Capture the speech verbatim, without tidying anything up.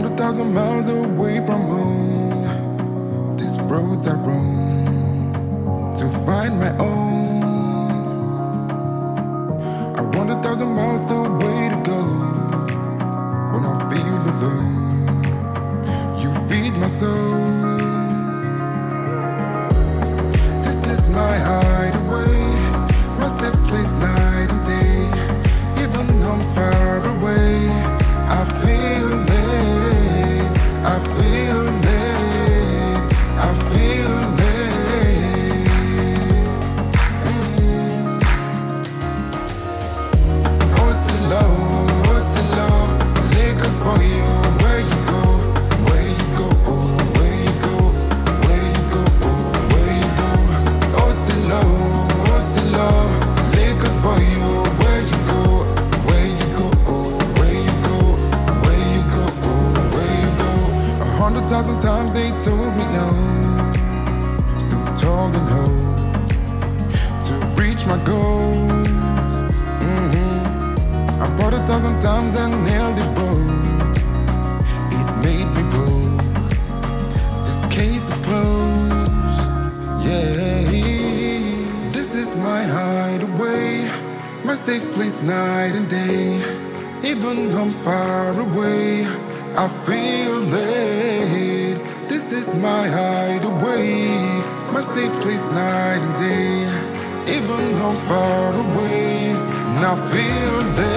hundred thousand miles away from home. These roads I roam to find my own. I want a thousand miles the way to go. When I feel alone, you feed my soul. This is my hideaway, my safe place night and day. Even home's far away, I feel late, I feel late, I feel late. Mm. Oh, too low, oh, too low. Lakers boy, oh, where you go, where you go, oh, where you go, where you go, oh, where you go. Oh, too low, oh, too low. Lakers boy, oh, where you go, where you go, oh, where you go, where you go, oh, where you go. A hundred thousand times they told me no. Still tall and hope to reach my goals. Mm-hmm. I fought a thousand times and nailed it broke. It made me broke. This case is closed. Yeah. This is my hideaway, my safe place night and day. Even home's far away, I feel late. This is my hideaway, my safe place night and day. Even home's far away, and I feel late.